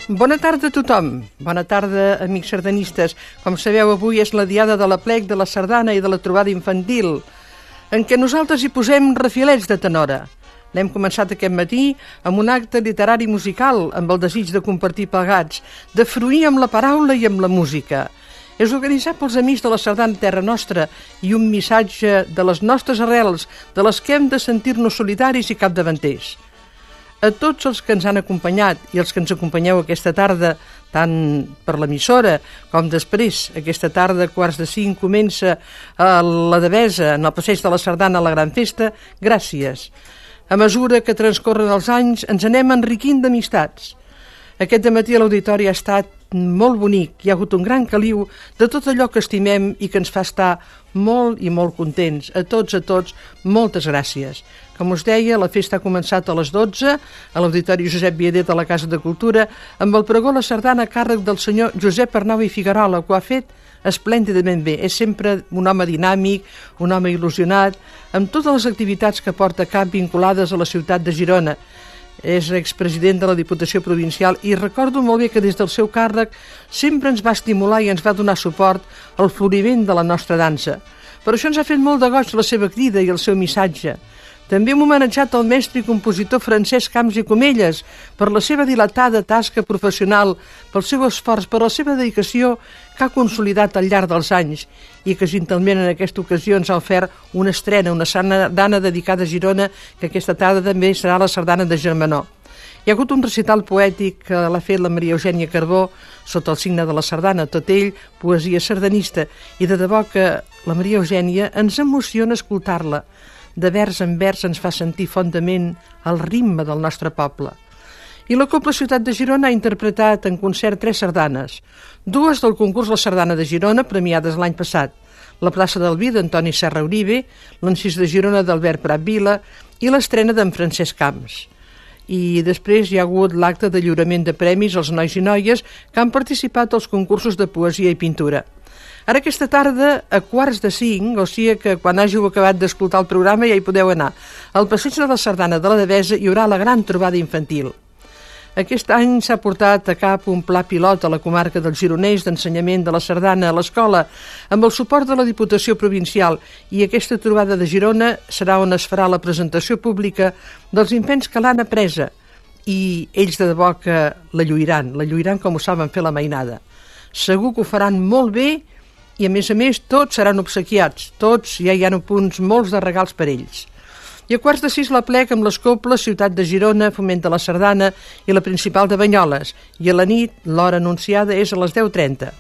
Bona tarda a tothom. Bona tarda, amics sardanistes. Com sabeu, avui és la diada de l'aplec, de la sardana i de la trobada infantil, en què nosaltres hi posem refilets de tenora. L'hem començat aquest matí amb un acte literari musical, amb el desig de compartir plegats, de fruir amb la paraula i amb la música. És organitzat pels amics de la sardana Terra Nostra i un missatge de les nostres arrels, de les que hem de sentir-nos solidaris i capdavanters. A tots els que ens han acompanyat i els que ens acompanyeu aquesta tarda, tant per l'emissora com després, aquesta tarda, 4:45, comença a la Devesa, en el passeig de la Sardana, la gran festa, gràcies. A mesura que transcorren els anys, ens anem enriquint d'amistats. Aquest dematí a l'auditori ha estat molt bonic, hi ha hagut un gran caliu de tot allò que estimem i que ens fa estar molt i molt contents. A tots, moltes gràcies. Com us deia, la festa ha començat a les 12 a l'Auditori Josep Viader de la Casa de Cultura amb el pregó La Sardana a càrrec del senyor Josep Arnau i Figuerola, que ho ha fet esplèndidament bé. És sempre un home dinàmic, un home il·lusionat, amb totes les activitats que porta a cap vinculades a la ciutat de Girona. És expresident de la Diputació Provincial i recordo molt bé que des del seu càrrec sempre ens va estimular i ens va donar suport al floriment de la nostra dansa. Per això ens ha fet molt de goig la seva crida i el seu missatge. També hem homenatjat el mestre i compositor Francesc Camps i Comelles per la seva dilatada tasca professional, pel seu esforç, per la seva dedicació que ha consolidat al llarg dels anys i que juntament en aquesta ocasió ens ha ofert una estrena, una sardana dedicada a Girona, que aquesta tarda també serà la sardana de Germanó. Hi ha hagut un recital poètic que l'ha fet la Maria Eugènia Carbó sota el signe de la sardana, tot ell poesia sardanista, i de debò que la Maria Eugènia ens emociona escoltar-la. De vers en vers ens fa sentir fondament el ritme del nostre poble. I la Cobla Ciutat de Girona ha interpretat en concert 3 sardanes, 2 del concurs La Sardana de Girona, premiades l'any passat, la plaça del Vi d'Antoni Serra Uribe, l'Encís de Girona d'Albert Prat Vila i l'estrena d'en Francesc Camps. I després hi ha hagut l'acte de lliurament de premis als nois i noies que han participat als concursos de poesia i pintura. Ara aquesta tarda, a 4:45, o sigui que quan hàgiu acabat d'escoltar el programa ja hi podeu anar, al passeig de la Sardana de la Devesa hi haurà la gran trobada infantil. Aquest any s'ha portat a cap un pla pilot a la comarca del Gironès d'ensenyament de la sardana a l'escola, amb el suport de la Diputació Provincial, i aquesta trobada de Girona serà on es farà la presentació pública dels infants que l'han apresa, i ells de debò que la lluiran com ho saben fer la mainada. Segur que ho faran molt bé i, a més, tots seran obsequiats. Tots ja hi ha punts molts de regals per ells. I a 5:15 l'aplec amb les coples Ciutat de Girona, Foment de la Sardana i la Principal de Banyoles. I a la nit, l'hora anunciada és a les 10:30.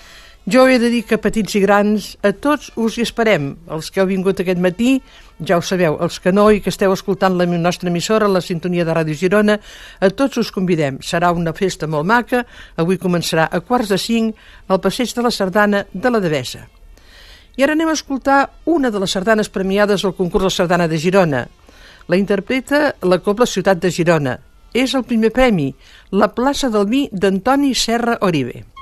Jo he de dir que, petits i grans, a tots us hi esperem. Els que heu vingut aquest matí, ja ho sabeu. Els que no i que esteu escoltant la nostra emissora, la sintonia de Ràdio Girona, a tots us convidem. Serà una festa molt maca. Avui començarà a 4:45 al passeig de la Sardana de la Devesa. I ara anem a escoltar una de les sardanes premiades al concurs de Sardana de Girona. La interpreta la Cobla Ciutat de Girona. És el primer premi, la plaça del Vi d'Antoni Serra Uribe.